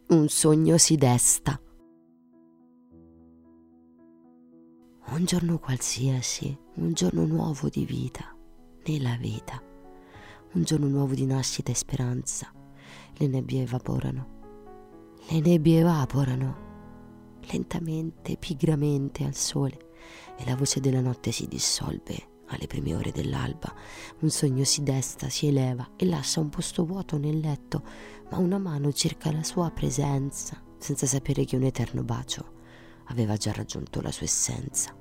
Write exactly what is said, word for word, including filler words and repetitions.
un sogno si desta. Un giorno qualsiasi, un giorno nuovo di vita, nella vita, un giorno nuovo di nascita e speranza. Le nebbie evaporano, le nebbie evaporano, lentamente, pigramente al sole, e la voce della notte si dissolve alle prime ore dell'alba. Un sogno si desta, si eleva e lascia un posto vuoto nel letto, ma una mano cerca la sua presenza, senza sapere che un eterno bacio aveva già raggiunto la sua essenza.